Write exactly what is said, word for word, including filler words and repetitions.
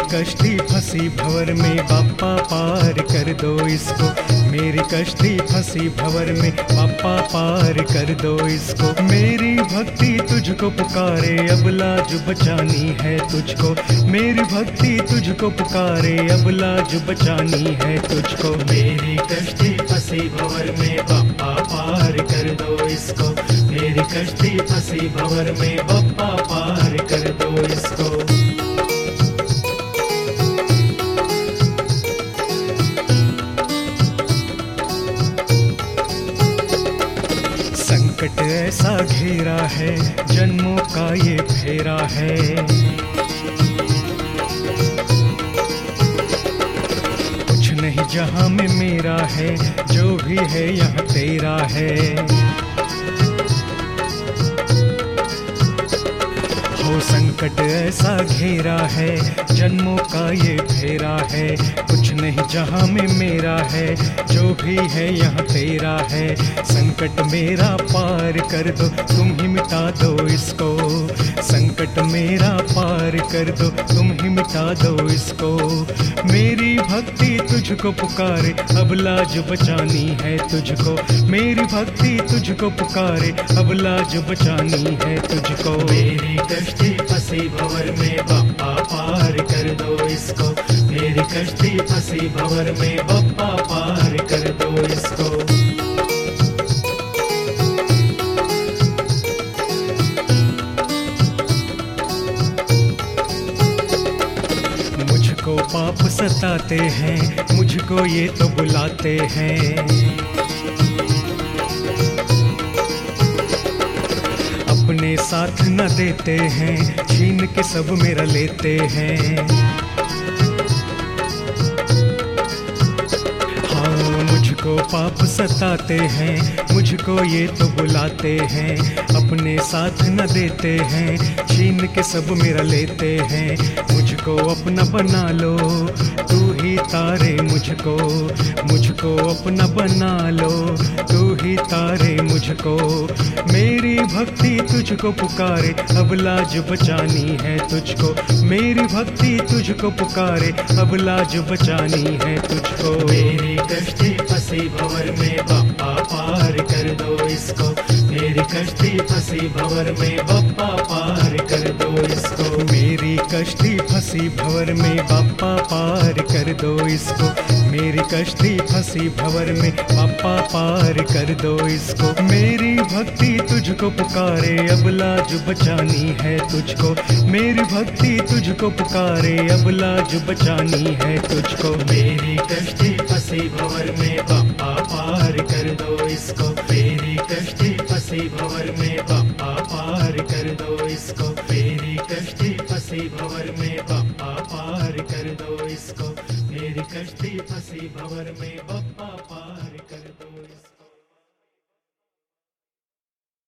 कश्ती फंसी भंवर में, बाप्पा पार कर दो इसको। मेरी कश्ती फंसी भंवर में, बाप्पा पार कर दो इसको। मेरी भक्ति तुझको पुकारे, अब लाज बचानी है तुझको। मेरी भक्ति तुझको पुकारे, अब लाज बचानी है तुझको। मेरी कश्ती फंसी भंवर में, बाप्पा पार कर दो इसको। मेरी कश्ती फंसी भंवर में, बाप्पा पार कर दो इसको। संकट ऐसा घेरा है, जन्मों का ये फेरा है। कुछ नहीं जहां में मेरा है, जो भी है यहाँ तेरा है। हो संकट ऐसा घेरा है, जन्मों का ये फेरा है। कुछ नहीं जहां में मेरा है, जो भी है यहाँ तेरा है। संकट मेरा पार कर दो, तुम ही मिटा दो इसको। संकट मेरा पार कर दो, तुम ही मिटा दो इसको। मेरी भक्ति तुझको पुकारे, अब लाज बचानी है तुझको। मेरी भक्ति तुझको पुकारे, अब लाज बचानी है तुझको। मेरी कश्ती फंसी भंवर में, बाप्पा पार कर दो इसको। मेरी कश्ती फंसी भंवर में, बाप्पा पार कर दो इसको। मुझको पाप सताते हैं, मुझको ये तो बुलाते हैं। अपने साथ न देते हैं, छीन के सब मेरा लेते हैं। हाँ मुझको पाप सताते हैं, मुझको ये तो बुलाते हैं। अपने साथ न देते हैं, छीन के सब मेरा लेते हैं। मुझको अपना बना लो, तू ही तारे मुझको। मुझको अपना बना लो, तू ही तारे मुझको। मेरी भक्ति तुझको पुकारे, अब लाज बचानी है तुझको। मेरी भक्ति तुझको पुकारे, अब लाज बचानी है तुझको। मेरी कश्ती फंसी भंवर में, बाप्पा पार कर दो इसको। मेरी कश्ती फंसी भंवर में, बाप्पा पार कर दो इसको। मेरी कश्ती फंसी भंवर में, बाप्पा पार कर दो इसको। मेरी कश्ती फंसी भंवर में, बाप्पा पार कर दो इसको। मेरी भक्ति तुझको पुकारे, अब लाज बचानी है तुझको। मेरी भक्ति तुझको पुकारे, अब लाज बचानी है तुझको। मेरी कश्ती फंसी भंवर में, बाप्पा पार कर दो इसको। मेरी कश्ती फंसी भंवर में, बाप्पा पार कर दो इसको। मेरी कश्ती फंसी भंवर में, बाप्पा पार कर दो इसको। मेरी कश्ती फंसी भंवर में, बाप्पा पार कर दो।